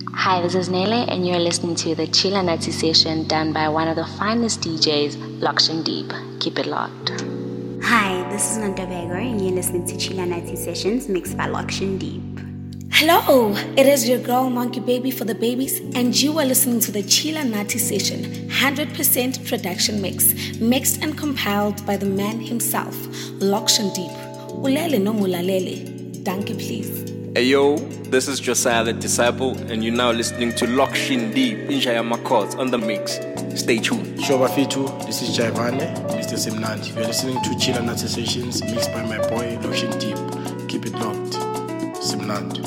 Hi, this is Nele, and you're listening to the Chila Nati session done by one of the finest DJs, Lakshan Deep. Keep it locked. Hi, this is Nontabego, and you're listening to Chila Nati sessions mixed by Lakshan Deep. Hello, it is your girl Monkey Baby for the babies, and you are listening to the Chila Nati session, 100% production mixed and compiled by the man himself, Lakshan Deep. Ulele no mulalele, donkey please. Hey yo, this is Josiah the Disciple, and you're now listening to Lakshan Deep in Shayama on the mix. Stay tuned. Shoba Fitu, this is Jaivane, Mr. Simnandi. You're listening to Chila Nati sessions mixed by my boy Lakshan Deep. Keep it locked. Simnandi.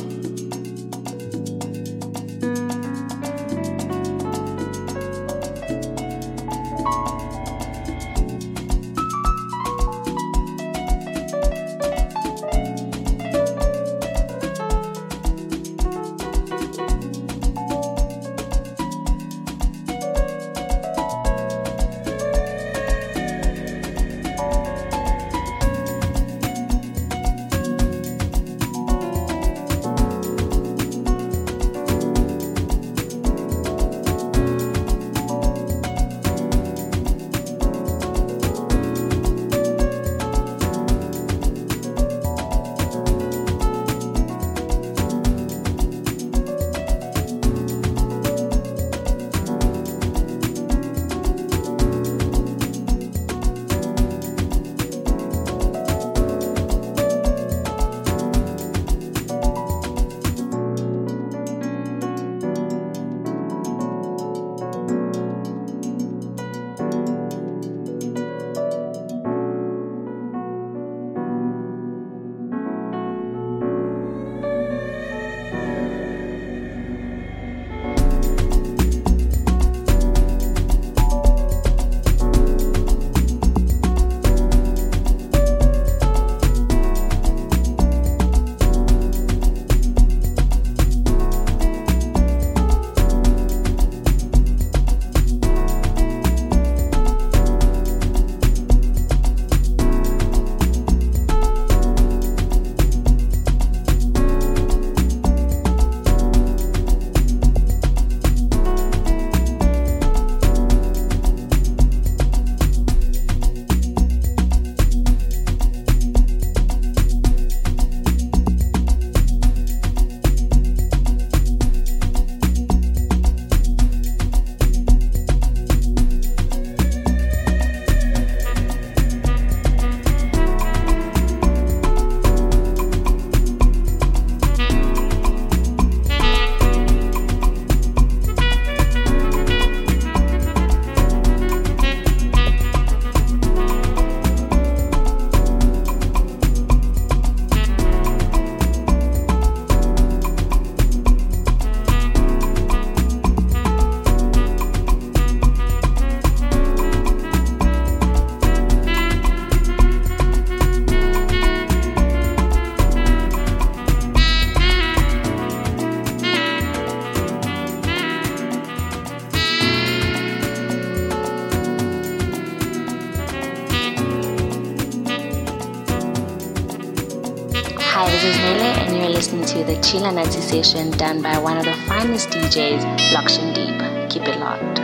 Hi, this is Nele, and you're listening to the Chila Nati session done by one of the finest DJs, Lakshan Deep. Keep it locked.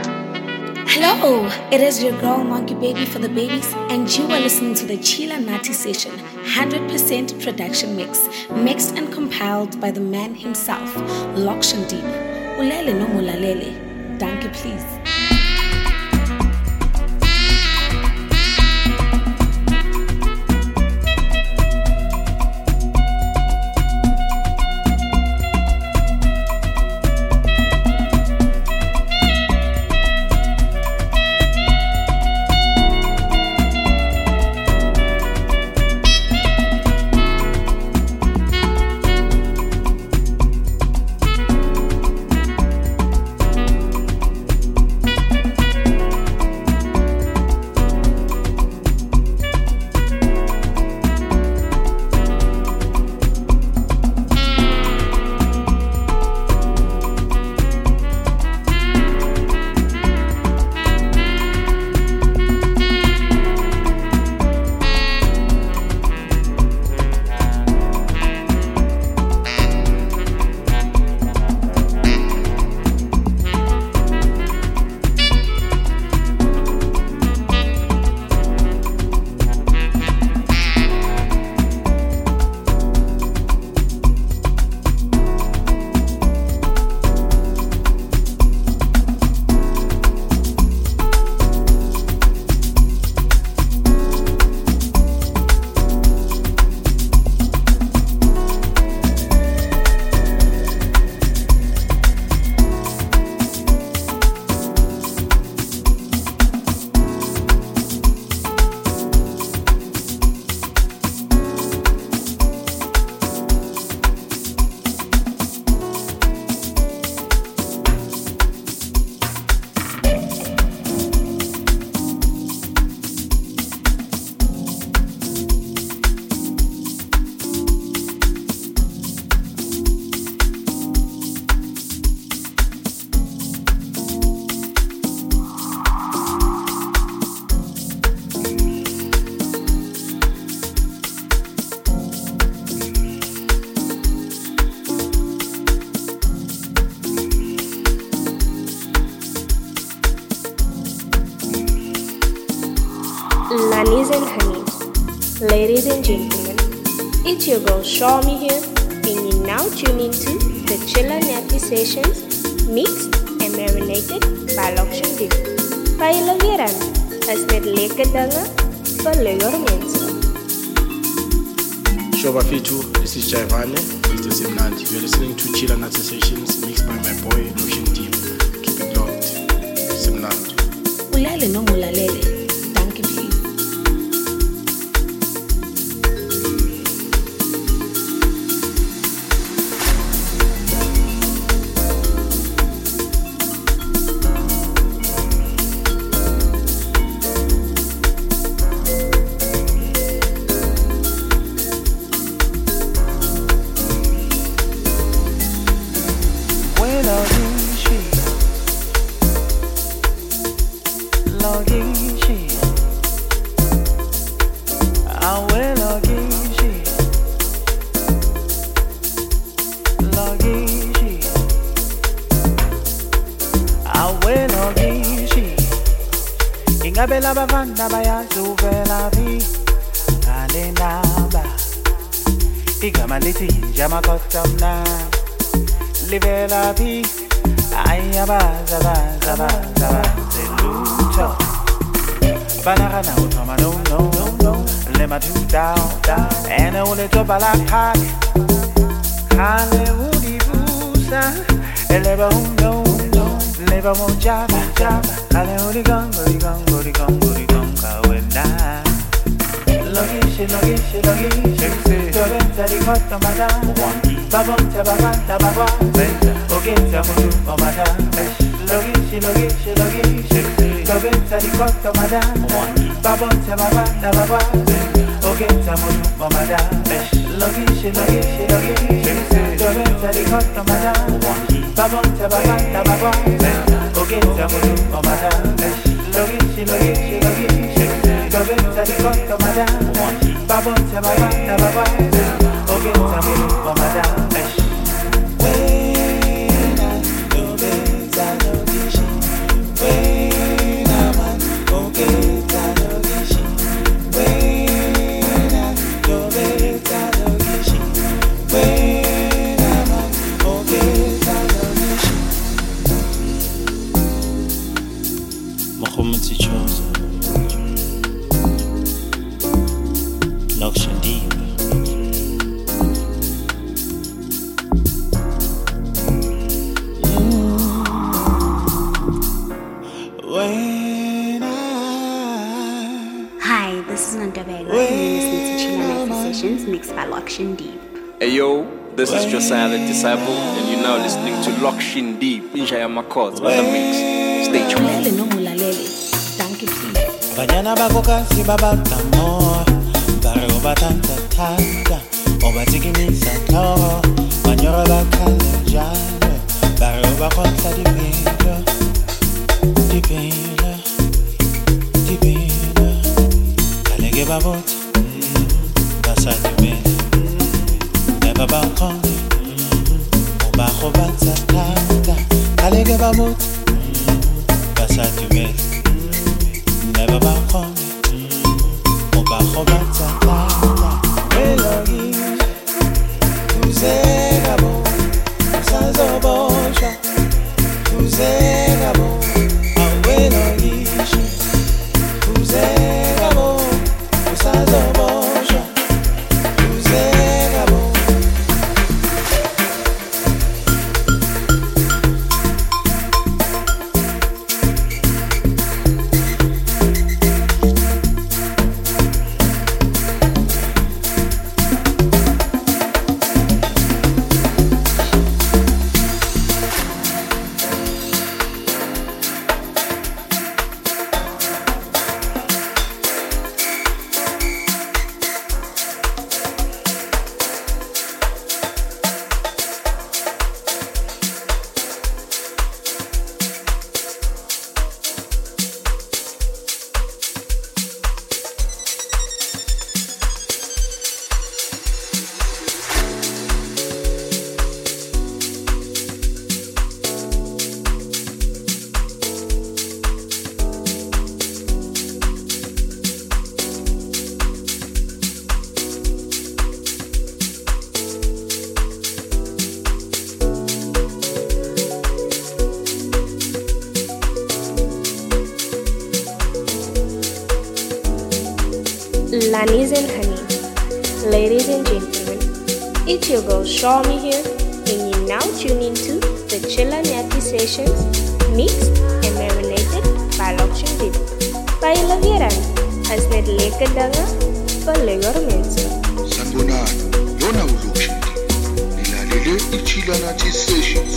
Hello, it is your girl Monkey Baby for the babies, and you are listening to the Chila Nati session, 100% production mixed and compiled by the man himself, Lakshan Deep. Ulele no mulalele, donkey please. Bunnies and honeys, ladies and gentlemen, it's your girl Shawmy here, and you're now tuning to the Chilla Natty Sessions, mixed and marinated by Lokshan Deep. Pailo Viran, as met lekker dinge vir leuer mense. Shoba Fitu, this is Jaivane, Mr. Simnandi. You're listening to Chilla Natty Sessions mixed by my boy Lokshan Deep. Keep it locked. Simnandi. Ulale no mulalele. Danke please. Ingabela bafana bayazuvela phi ngale namba igama lithi nje amakhosi mna livela phi ayabaza zelutho banakana uthoma no let my two down and I will top la pack hale udibusa eleba no never more jaba hale udigang kawena logish Torrenta di cotta madame babonta babanta babwa ogenta mutu omada logish Torrenta di cotta madame babonta babanta babwa ogenta mutu omada logish Torrenta di cotta madame babonta babanta babwa ogenta mutu omada logish Torrenta di cotta madame babonta babanta babwa ogenta mutu omada wena yobeza logishi wena man ogenta logishi wena yobeza logishi wena man ogenta logishi Mohammed Sichoza Lokshan Deep. Hi, this is Nanda Vega, and you're listening to Chilla Natty Sessions mixed by Lokshan Deep. Hey yo, this is Josiah the Disciple, and you're now listening to Lokshan Deep in Shayamakot on the mix. Stay tuned. Ulale no mulalele. Danke please. Banyana bakokasi babatamo Baro batanta tanta obatikimisa toro Manyora bakale jalo Baro bakota dipela Kalege babota Basati mele Neba bakone Obaho batsatata Kalege babota Basati mele Neba bakone Obaho batsatata Melody Uzegabo Usazobosha Uzegabo Awelody Uzegabo Usazobosha Uzegabo bunnies and honey. Ladies and gentlemen, it's your girl Shawmy here, and you're now tuning to the Chilla Natty Sessions, mixed and marinated by Lokshin Deep. By Laviran, as net lekker dinge vir lekker mense. Sanbonani, yona uLokshin Deep. Nilalele iChilla Natty Sessions.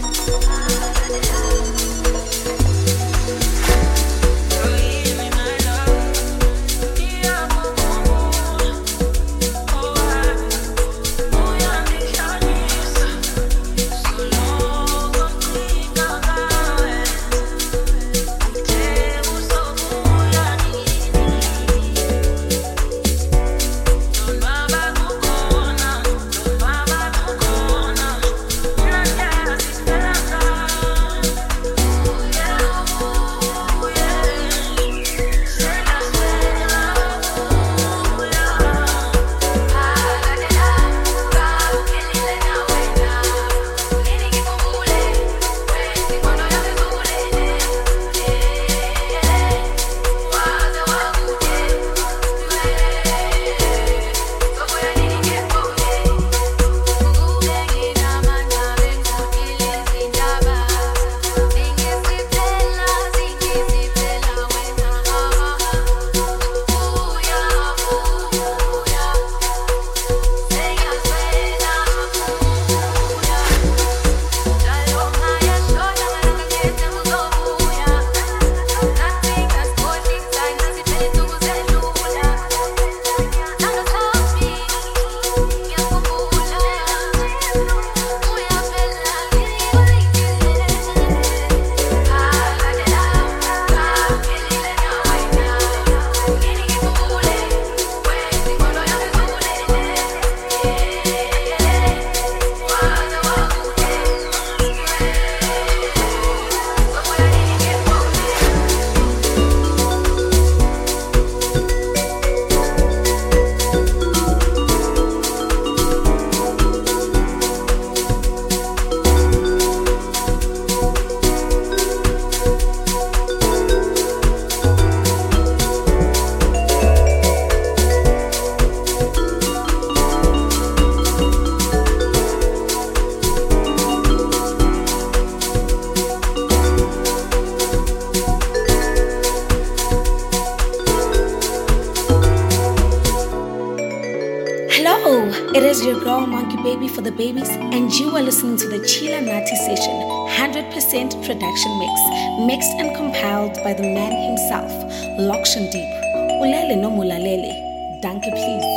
It is your girl Monkey Baby for the babies, and you are listening to the Chilla Natty Session, 100% production mix, mixed and compiled by the man himself, Lokshin Deep. Ulele no mulalele, danke please.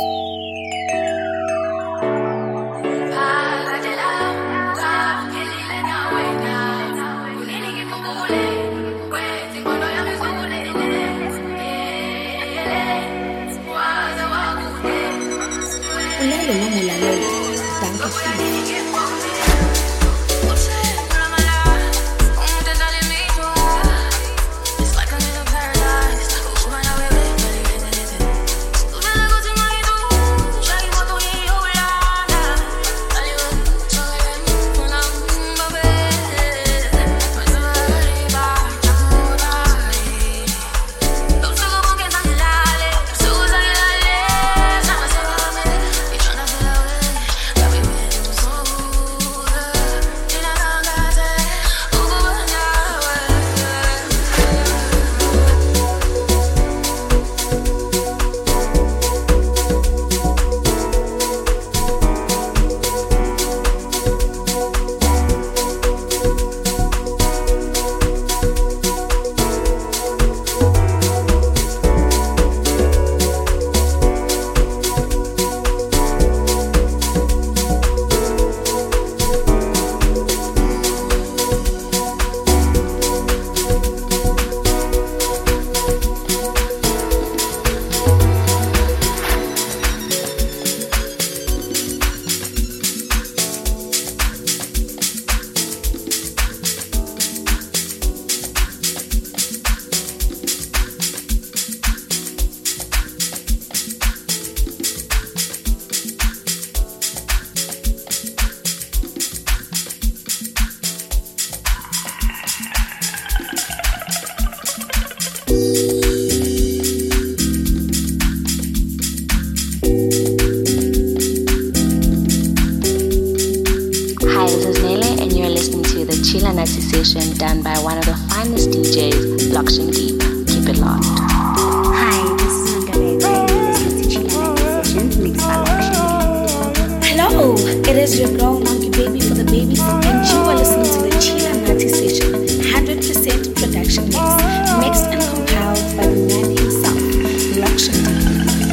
listening to the Chila Natty session done by one of the finest DJs, Lokshin Deep. Keep it locked. Hi, this is Nandabego and you're listening to Chila Natty Sessions mixed by Lokshin Deep. Hello, it is your girl Monkey Baby for the babies, and you are listening to the Chila Natty session, 100% production mix, mixed and compiled by the man himself, Lokshin Deep.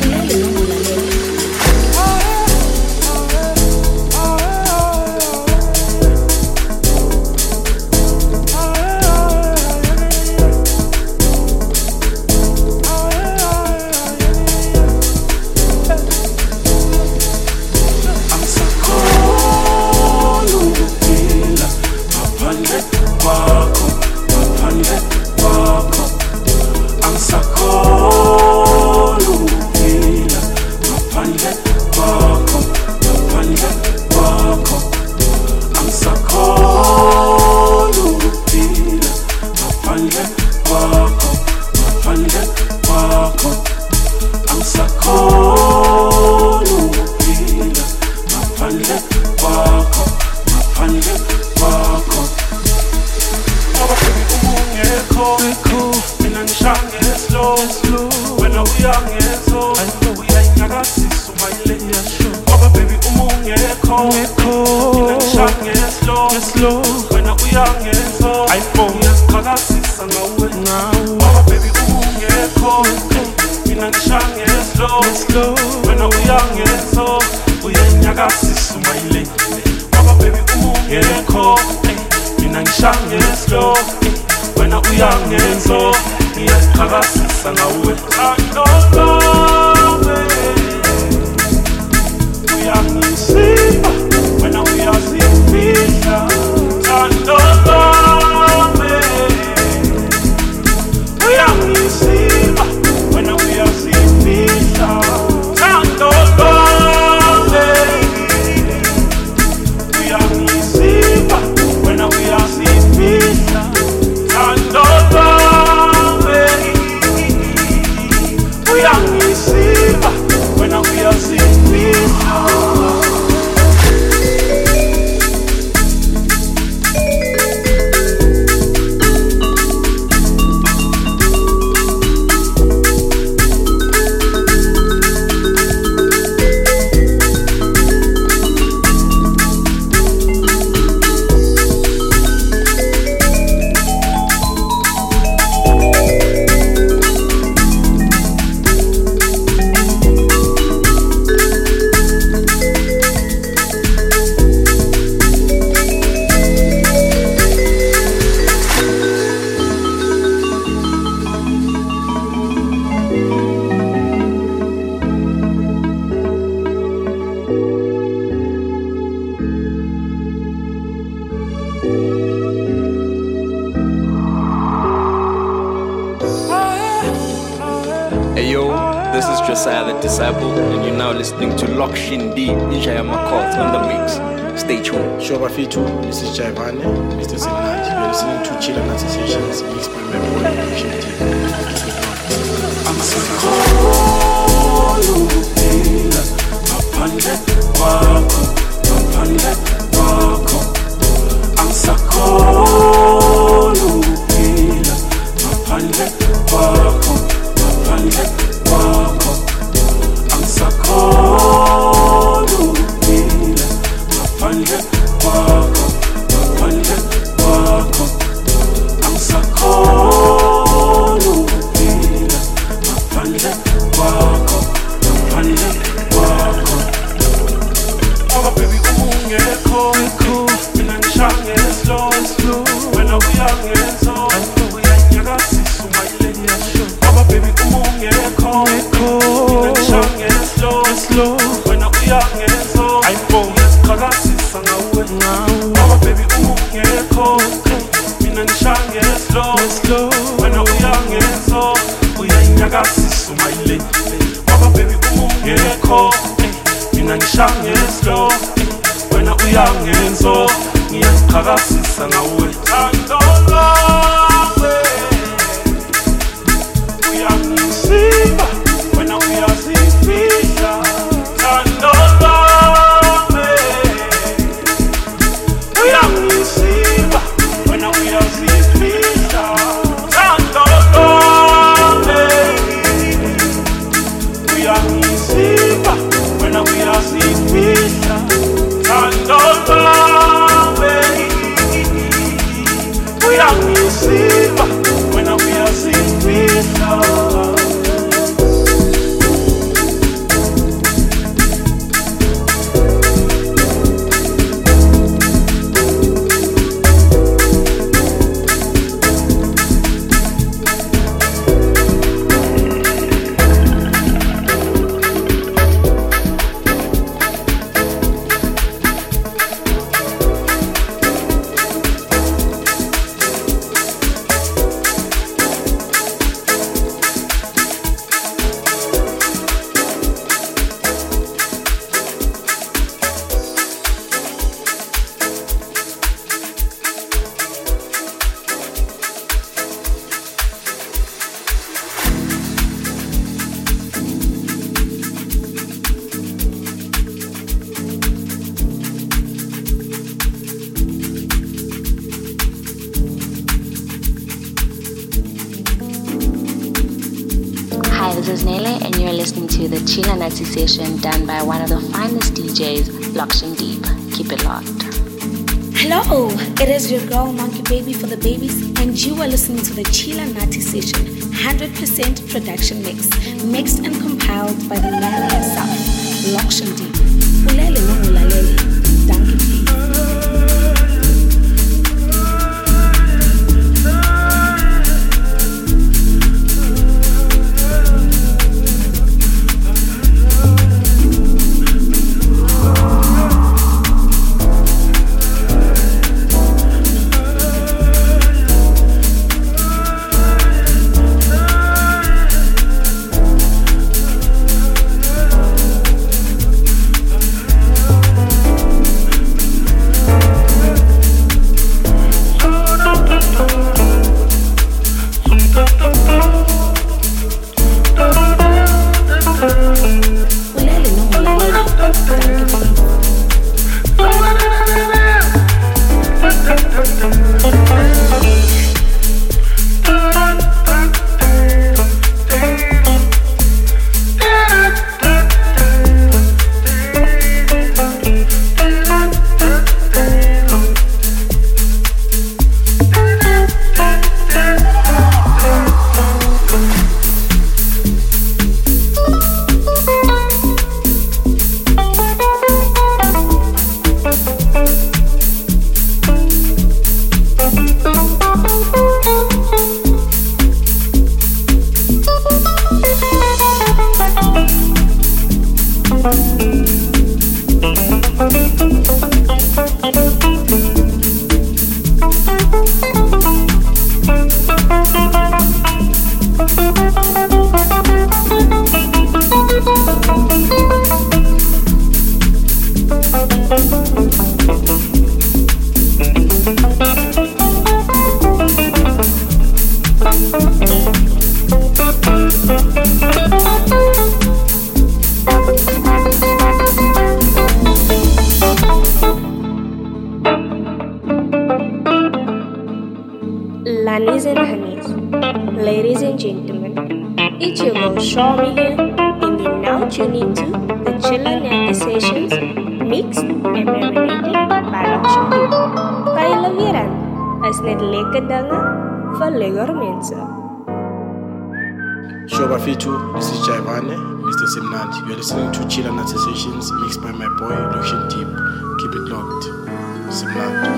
Disciple, and you're now listening to Lokshin Deep, Inshaya Makot on the mix. Stay tuned. Shoba Fitu, this is Jaivane, Mr. Simnandi. You're listening to Chila Natty Sessions mixed by my boy Lokshin Deep. I'm so cold, Mapande wako, I'm so cold, Mapande wako, I'm sakolu bila mapande wako I'm sakolu bila mapande wako Oh baby ungekho mina ngishange slow when we young and so we ain't nyakasisa umayile Oh baby ungekho mina ngishange slow when we young and so I phone qhakasisa ngawe Oh baby ungekho mina ngishange slow when we young and so we ain't nyakasisa umayile Oh baby ungekho mina ngishange slow wena uyangenzo ngiyaqhakasisa ngawe thando lami uyangisiza wena uyazifihla thando lami uyangisiza uyasiva wena uyazifihla Santolome uyangisiva wena uyazifihla Santolome uyangisiva wena uyazifihla Hi, this is Nele, and you're listening to the Chila Nazi session done by one of the finest DJs, Lokshin Deep. Keep it locked. Hello, it is your girl Monkey Baby for the babies, and you are listening to the Chila Nati session, 100% production mix, mixed and compiled by the man himself, Lokshin Deep. Ulele no ulalele, danke please. Lanis and honeys, ladies and gentlemen, it's your girl Shawmy here, and you're now tuning to the Chilla Nappy Sessions, mixed and marinated by Lokshin Deep. Kan julle weer aan? Is net lekker dinge vir lekker mense. Shoba Fitu, this is Jaivane, Mr. Simnandi. You're listening to Chila Nazi Sessions mixed by my boy Lokshin Deep. Keep it locked. Simnandi.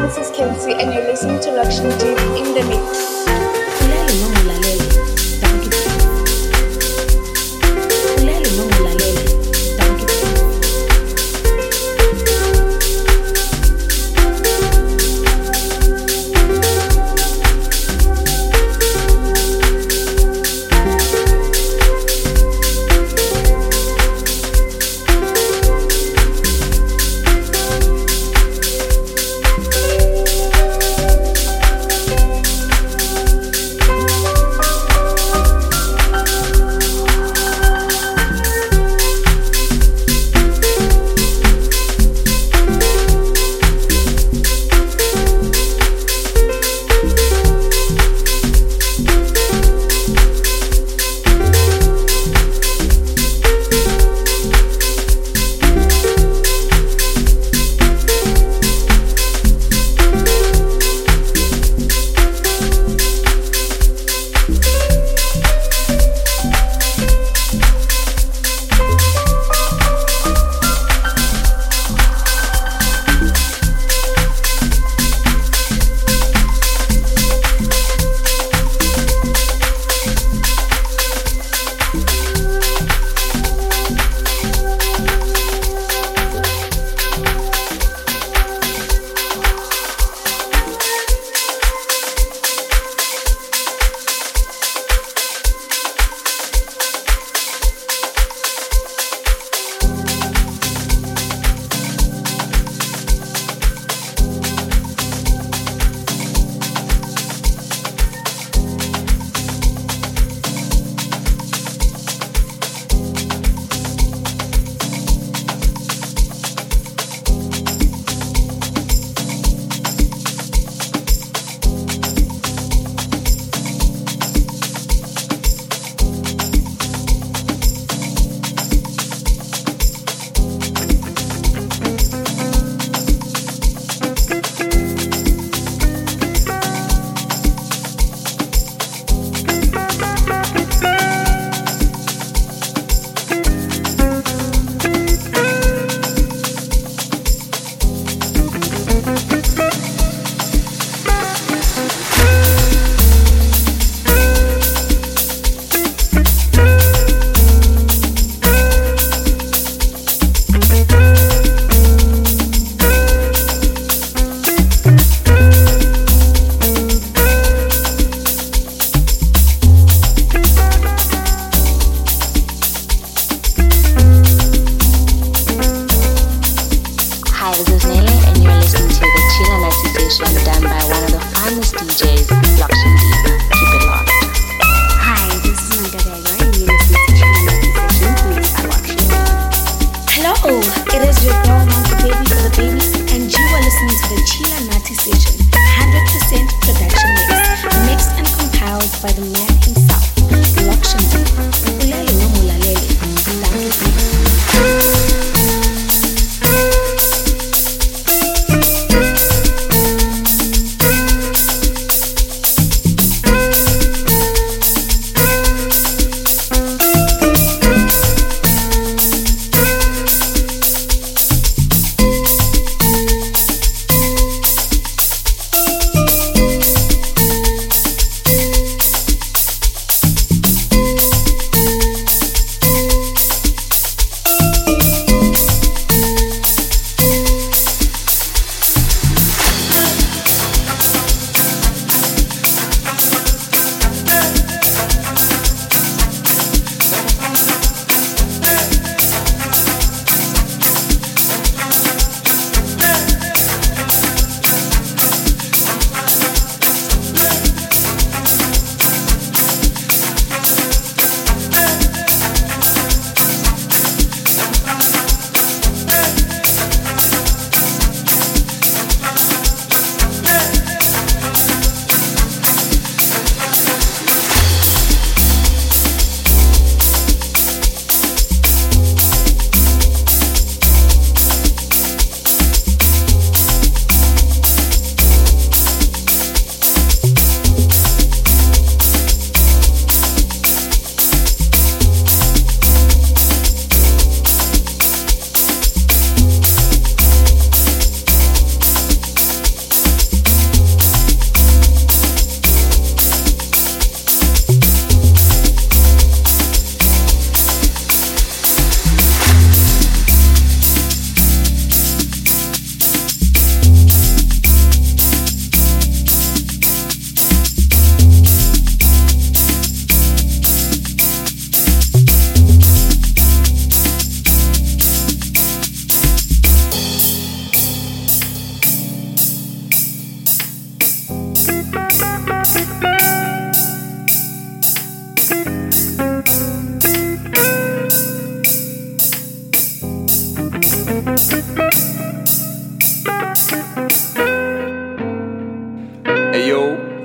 This is Kenzie, and you're listening to Luxury Deep in the Mix. Ulele noma ulalele, danke Steve. Ulele noma ulalele, danke Steve.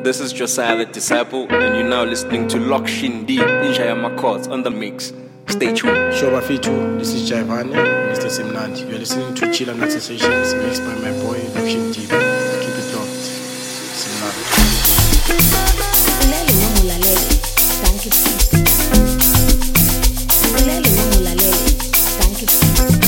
This is Josiah the Disciple, and you're now listening to Lokshin Deep in Shayama Courts on the mix. Stay tuned. Shoba Fitu, this is Jaivane, Mr. Simnandi. You're listening to Chila Nazi Sessions mixed by my boy Lokshin Deep. Keep it locked. Simnandi. Ulele no mulalele, thank you please. Ulele no mulalele, thank you please.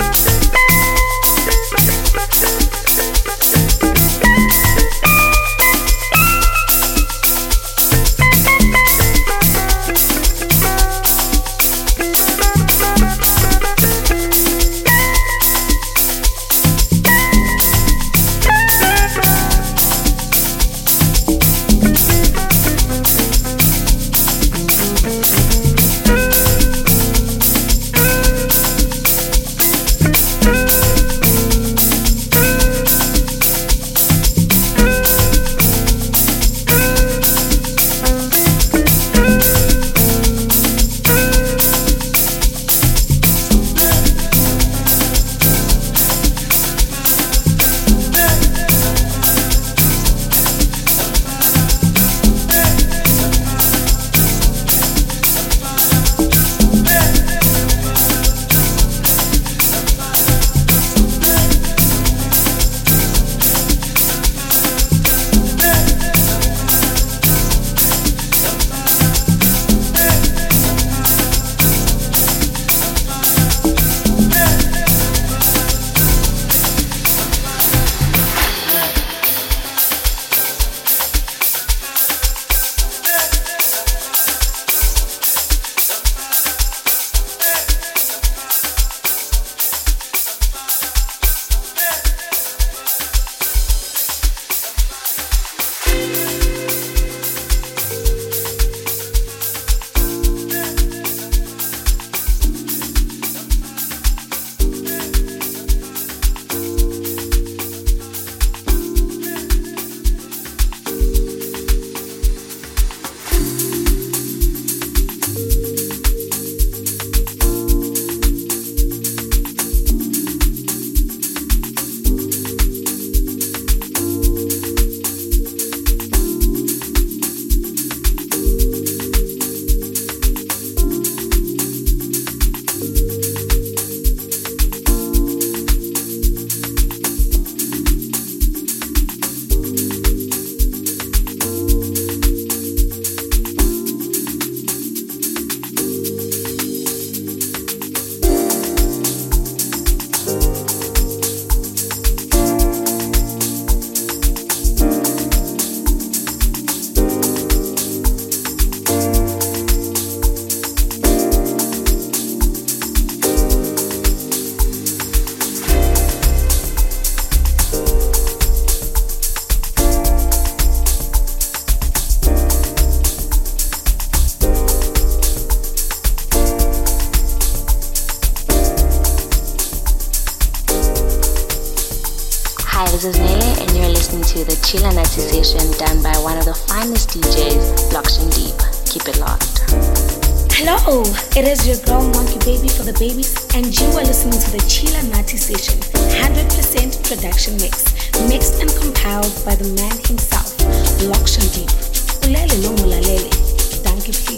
This is Nele, and you're listening to the Chila Nazi session done by one of the finest DJs, Lokshin Deep. Keep it locked. Hello, it is your girl Monkey Baby for the babies, and you are listening to the Chila Nazi session, 100% production mix, mixed and compiled by the man himself, Lokshin Deep. Ulele no mulalele, thank you please.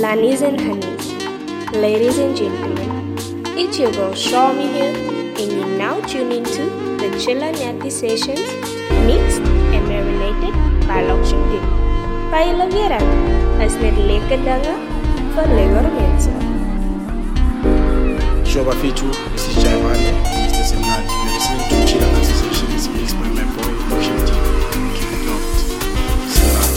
Sunnies and honeys, ladies and gentlemen, it's your girl Shawmy here, and you're now tuning to the Chilla Natty Sessions, mixed and marinated by Lokshin Deep. Baie weer is net lekker dinge vir lekker mense. Shoba Fitu, this is Jaivane, Mr. Simnani. You're listening to Chilla Natty Sessions, mixed by my boy Lokshin Deep. Keep it locked. Simnani.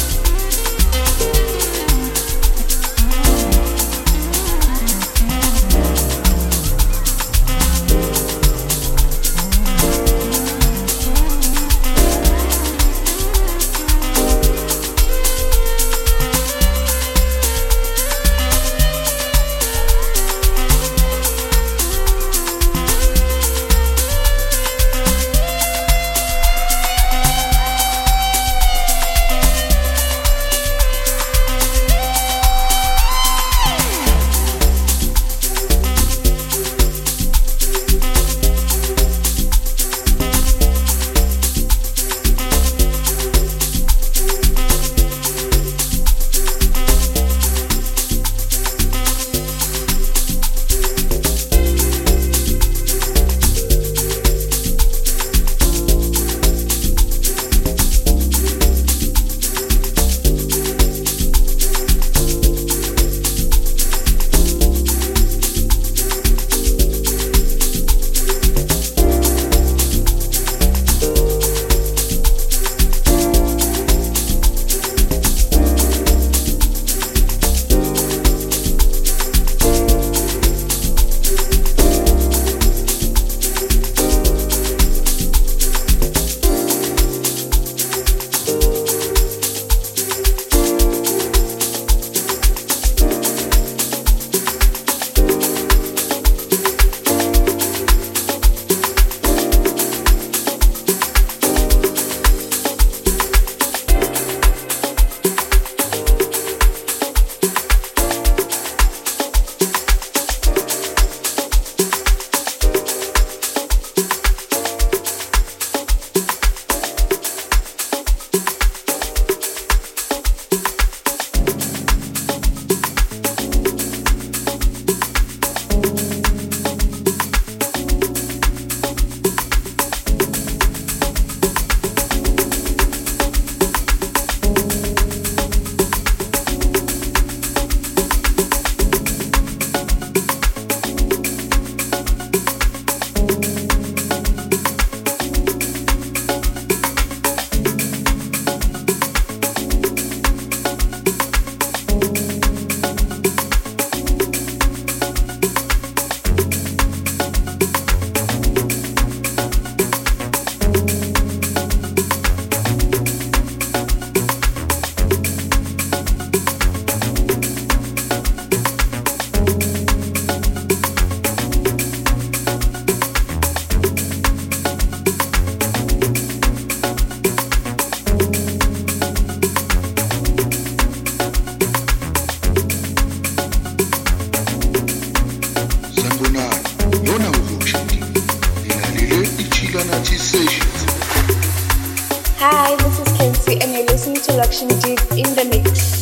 Hi, this is Kenzie and you're listening to Lokshin Deep in the mix.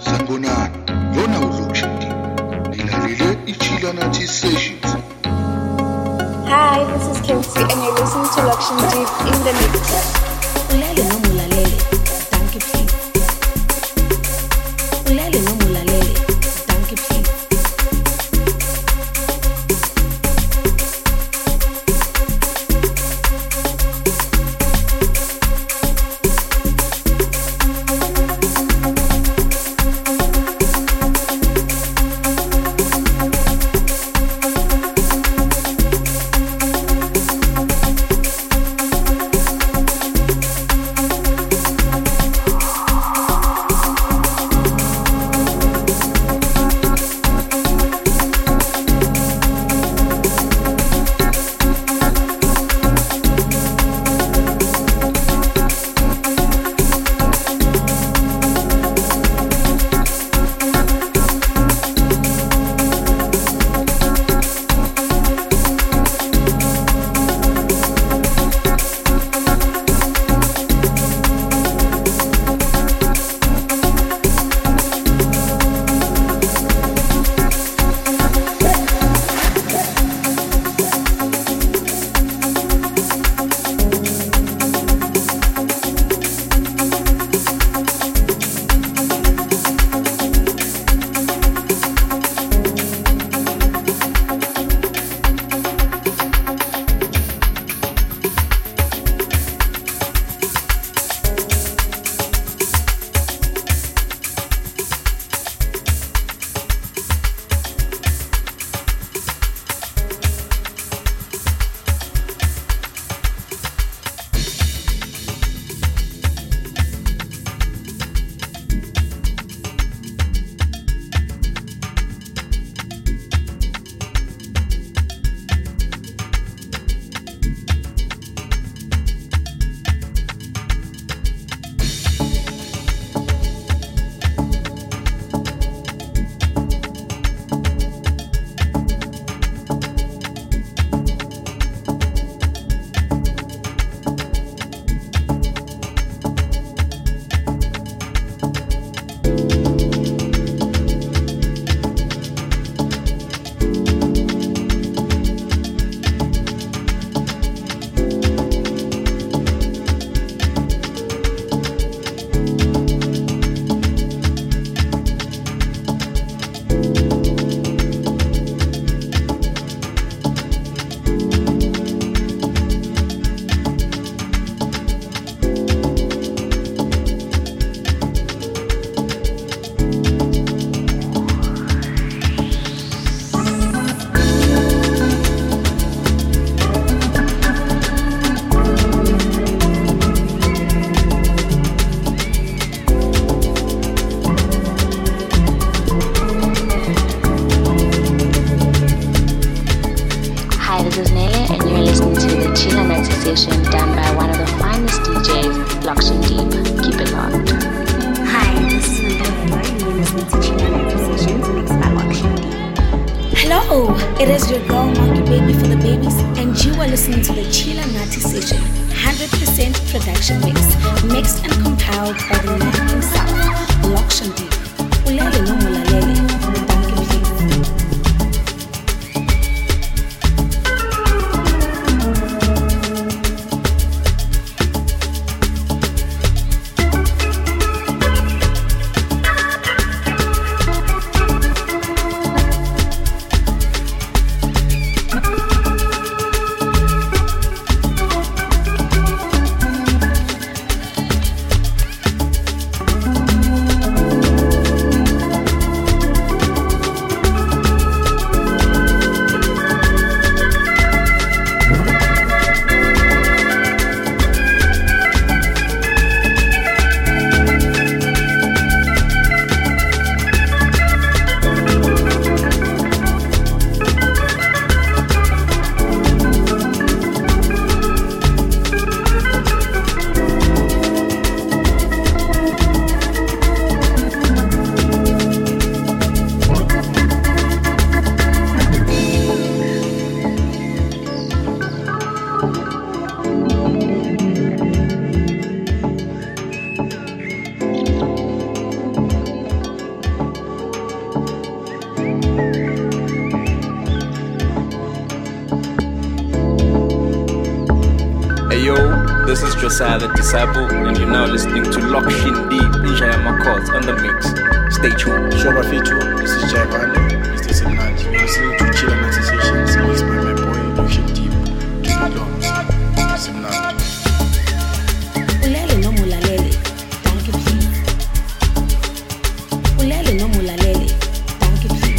Sanibonani, lona uLokshin Deep. Nilalele iChila Nathi Sessions. Hi, this is Kimsey and you're listening to Lokshin Deep in the mix. Ulele noma ulalele, danke please. Ulele noma ulalele, danke please. It is your girl Monkey Baby for the babies, and you are listening to the Chila Nathi Session, 100% production mix, mixed and compiled by the man himself, Lokshin Deep. Ulele no mulalele, danke please. This is Josiah the Disciple, and you're now listening to Lokshin Deep in Jayama Courts on the mix. Stay tuned. Shoba Fitu, this is Jaivane, Mr. Simnandi. You're listening to Chila Nazi Sessions mixed by my boy Lokshin Deep. Keep it locked. Simnandi. Ulele no mulalele, thank you please. Ulele no mulalele, thank you please.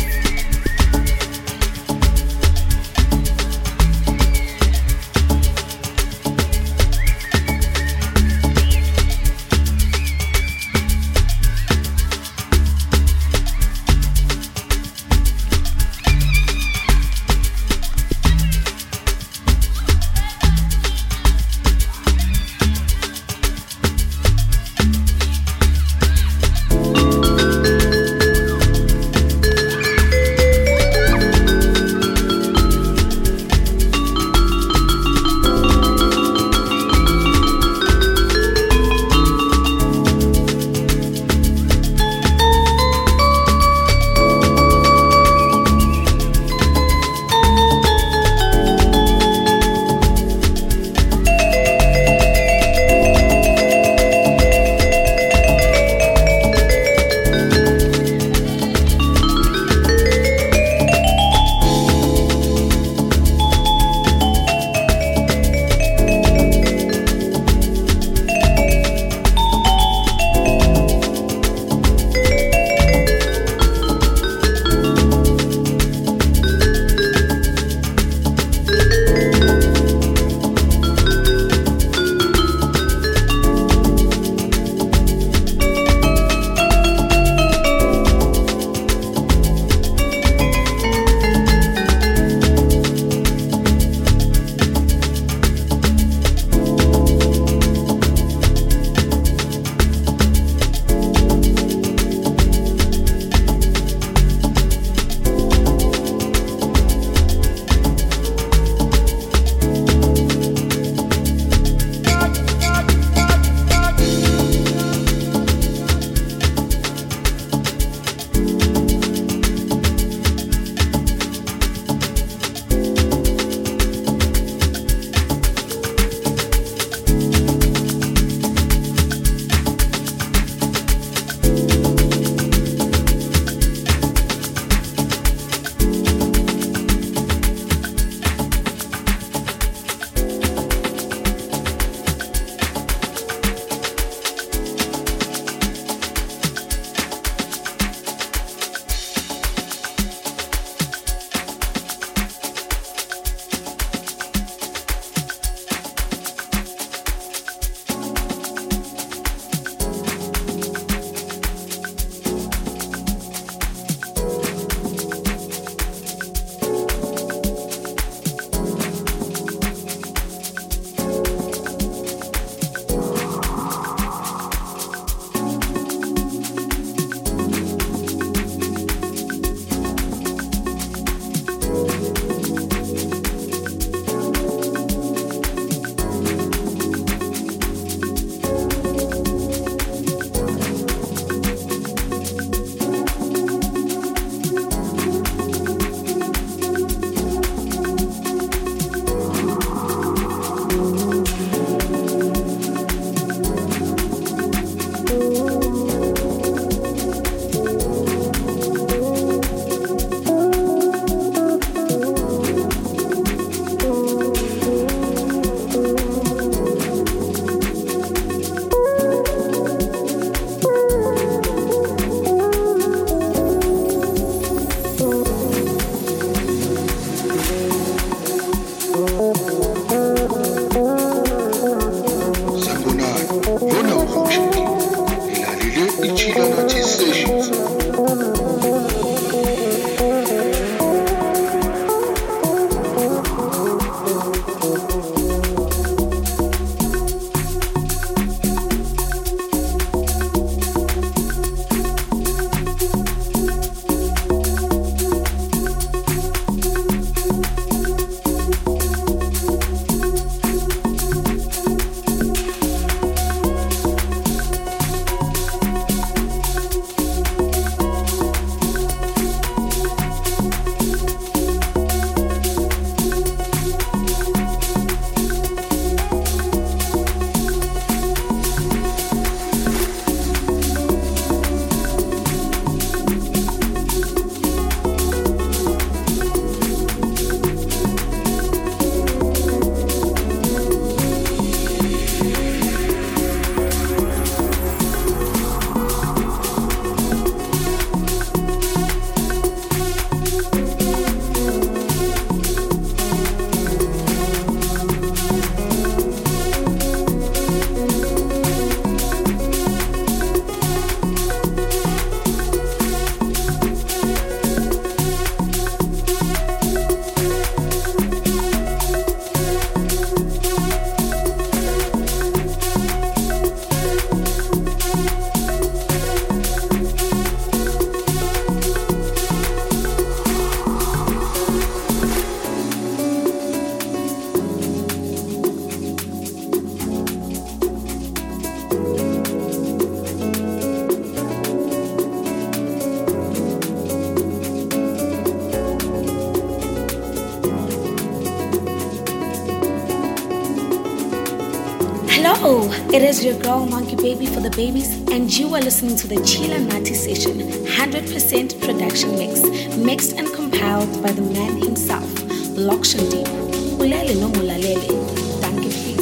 Hello, it is your girl Monkey Baby for the babies, and you are listening to the Chila Nati Session, 100% production mix, mixed and compiled by the man himself, Lokshan Deep. Ulele no mulalele. Thank you, please.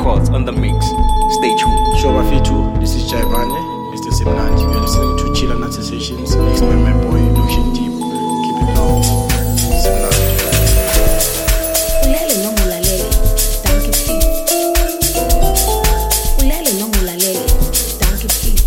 McCards on the mix. Stay tuned. Shoba Fitu, this is Jaivane, Mr. Simnandi. You're listening to Chila Nazi Sessions mixed by my boy Lotion Deep. Keep it loud. Simnandi. Ulele no mulalele, danke viel. Ulele no mulalele, danke viel.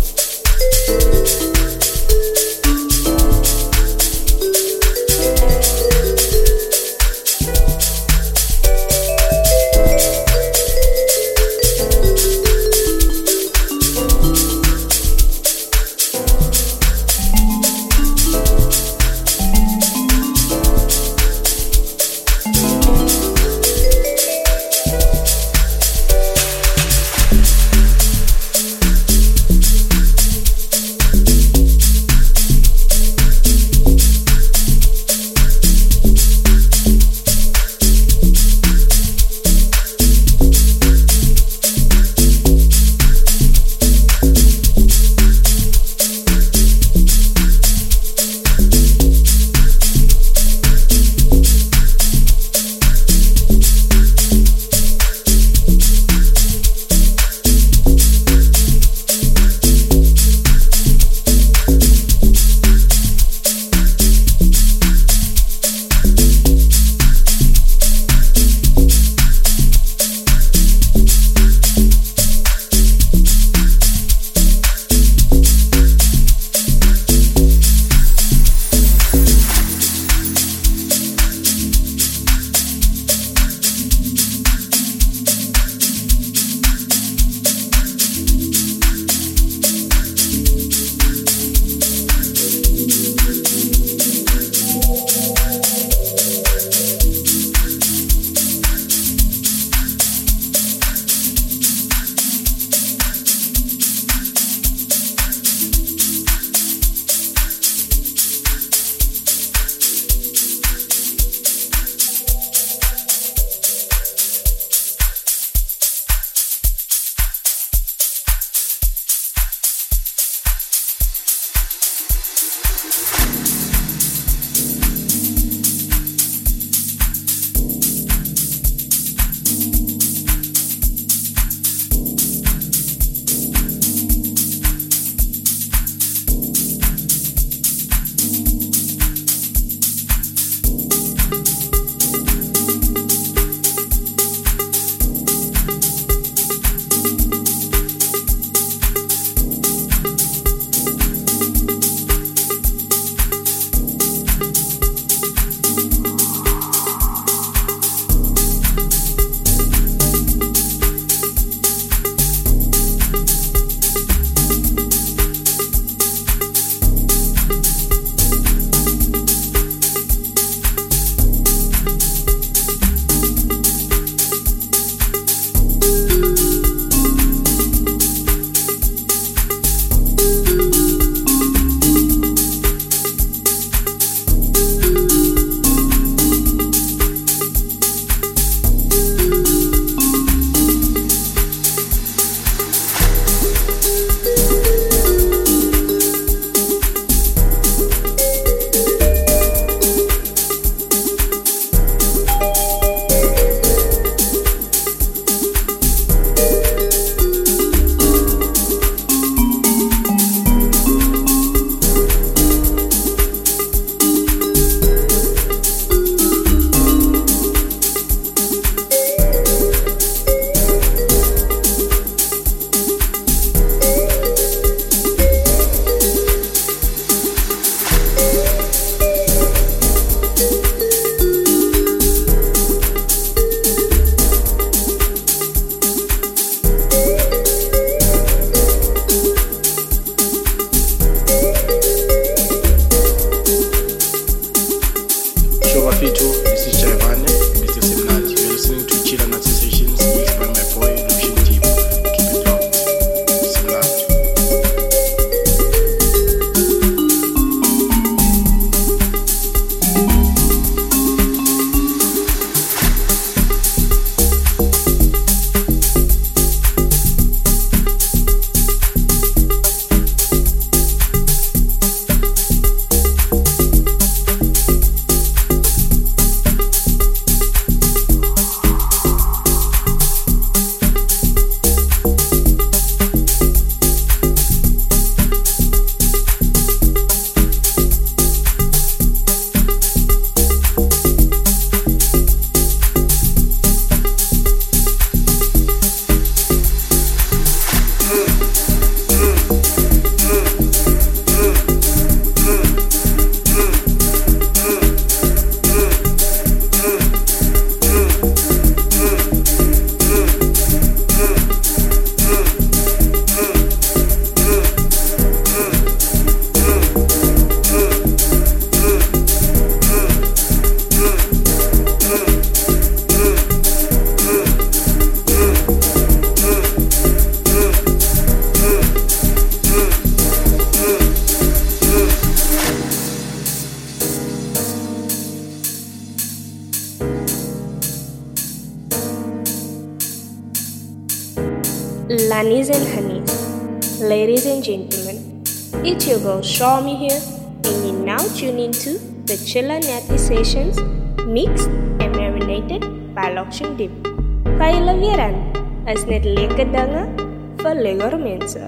Lannies and honeys, ladies and gentlemen, it's your girl Shawmy here, and you're now tuning into the Chilla Nappy Sessions, mixed and marinated by Lokshin Deep. Kan julle weer aan? Is net lekker dinge vir lekker mense.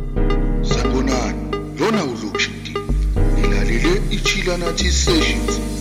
Sabonani, lona uLokshin Deep. Nilalele iChilla Nappy Sessions.